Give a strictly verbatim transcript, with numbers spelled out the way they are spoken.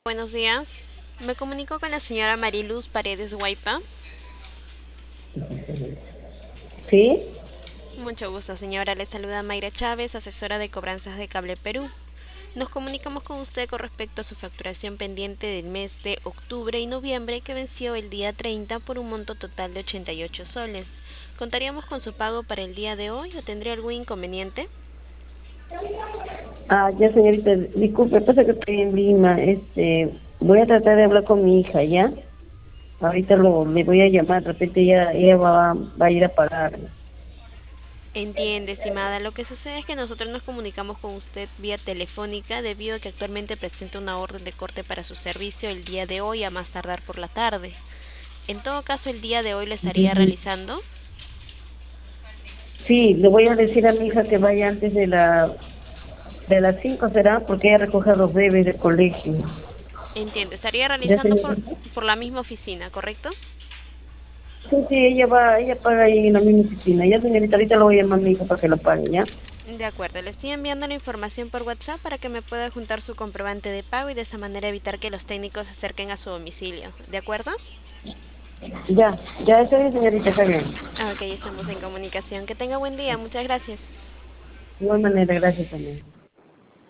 Buenos días. Me comunico con la señora Mariluz Paredes Guaipa. Sí, Mucho gusto, señora. Le saluda Mayra Chávez, asesora de cobranzas de Cable Perú. Nos comunicamos con usted con respecto a su facturación pendiente del mes de octubre y noviembre que venció el día treinta por un monto total de ochenta y ocho soles. ¿Contaríamos con su pago para el día de hoy o tendría algún inconveniente? ah, ya señorita, disculpe, pasa que estoy en Lima, este, voy a tratar de hablar con mi hija, ¿ya? Ahorita lo, le voy a llamar, de repente ella, ella va, va a ir a pagar. Entiende, estimada. Lo que sucede es que nosotros nos comunicamos con usted vía telefónica debido a que actualmente presenta una orden de corte para su servicio el día de hoy a más tardar por la tarde. En todo caso, el día de hoy lo estaría Ujú. realizando. Sí, le voy a decir a mi hija que vaya antes de la, de las cinco, ¿será? Porque ella recoge a los bebés del colegio. Entiende, estaría ¿Ya realizando por, señorita? por la misma oficina, ¿correcto? Sí, sí, ella va, ella paga ahí en la misma oficina. Ya señorita, ahorita lo voy a llamar a mi hija para que lo pague, ¿ya? De acuerdo, le estoy enviando la información por WhatsApp para que me pueda juntar su comprobante de pago y de esa manera evitar que los técnicos se acerquen a su domicilio. ¿De acuerdo? Ya, ya está bien señorita, está bien. Ok, estamos en comunicación. Que tenga buen día. Muchas gracias. De igual manera, gracias también.